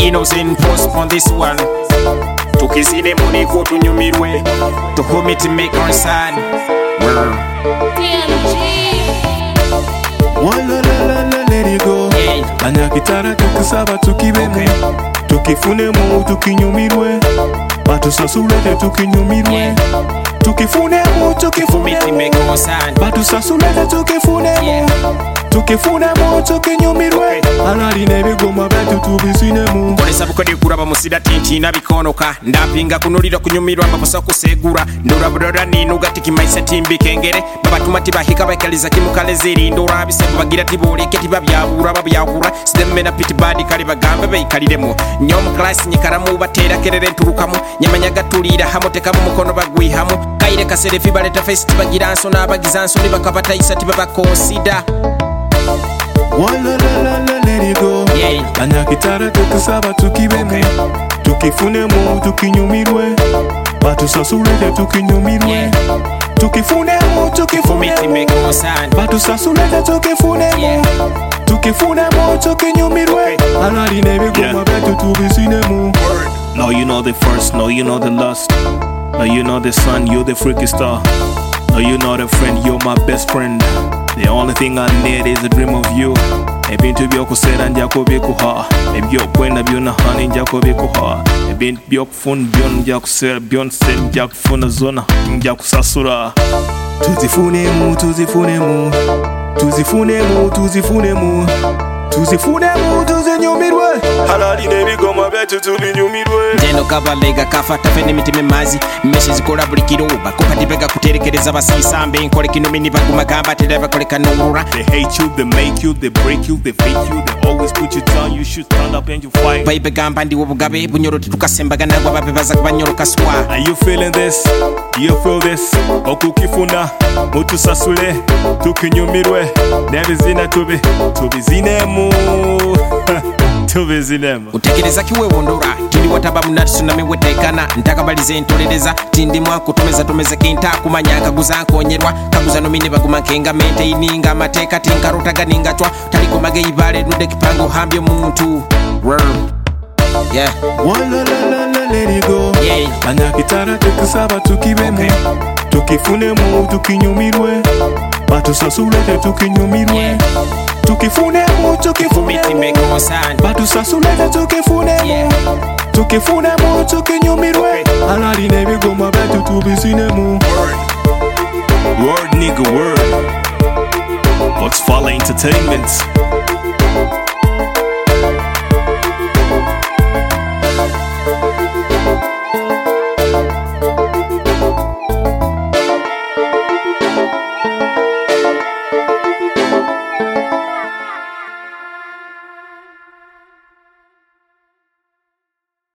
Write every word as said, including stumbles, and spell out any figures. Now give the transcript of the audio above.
innocent post on this one. Tukizine money ko tunyumirwe. To whom it make our sad. Wala la la la let it go. Anya kitara tukisaba tukibeme. Tukifune mu tukinyumirwe. Batu sasulete tukinyumirwe. Tukifune mu tukifune mu. Batu sasulete tukifune mu. Tukifune mu tukinyumirwe. Alali nebigoma betu tubisine mu. Kolesa bukodi kuraba musida tinchi nabikonoka. Ndapinga kunulira kunyumirwa maposa kusegura. Ndura broda ninu gatiki maisa timbi kengere. Baba tumati bahika bakaliza kimukale ziri. Ndura bisebu bagira tibole keti babyabura babyakura. Sidemme na piti badi kali bagambe beyikaliremo. Nyom class nyikaramu batera kerere nturukamu. Nyamanya gatulira hamoteka mu mukono bagwihamu. Kaire kasere fibaleta face tibagira nso nabagiza nso nibakabata isa tibabakonsida. Wala la la la let it go. Anya kitara tukisaba tukibeme. Tukifune mu tukinyumirwe. Batu sasulete tukinyumirwe. Tukifune mu tukifune mu. Batu sasulete tukifune mu. Tukifune mu tukinyumirwe. Alali nebigoma betu tubisine mu. No, you know the first, no, you know the last. No, you know the sun, you're the freaky star. No, you know the friend, you're my best friend. The only thing I need is a dream of you. Ebintu by'okusera nja kubikuha, ebyokwenda byonna hani nja kubikuha, ebintu by'okufuna byonna nja kusera byonse nja kufuna zona nja kusasula. Tuzifunemu, tuzifunemu, tuzifunemu, tuzifunemu, tuzifunemu, tuzinyumirwe. Halali nebigoma betu tubinyumirwe. Jeno kabalega kafata fene mitime mazi. Meshe zikola buli kiroba kopati bega kuterekereza basisambe nkole kino mini baguma gamba tereba koleka nurura. They hate you, they make you, they break you, they fake you, they always put you down. You should stand up and you fight. Baibe gamba ndi wobugabe bunyoro tukasembaga nagwa babe baza kubanyoro kaswa. Are you feeling this? You feel this? Okukifuna mutu sasule tukinyumirwe. Nebizina tubi tubizinemu. Tubizinemu. Utekereza kiwe wondora tindi wataba munatu nami wetekana ntakabalize ntolereza tindi mwa kutomeza tomeza kinta kumanya kaguza nkonyerwa kaguza nomine baguma kenga mente ininga amateka tinkarutaga ningachwa taliko mageyi bale nude kipango hambyo muntu. Yeah. Wala la la la let it go. Anya kitara tukisaba tukibeme. Tukifune mu tukinyumirwe. Batu sasulete tukinyumirwe. Tukifune mu tukifune mu. Batu sasulete tukifune mu. Tukifune mu tukinyumirwe. Alali nebigoma betu tubisine mu. Word nigga word. What's Fala Entertainment?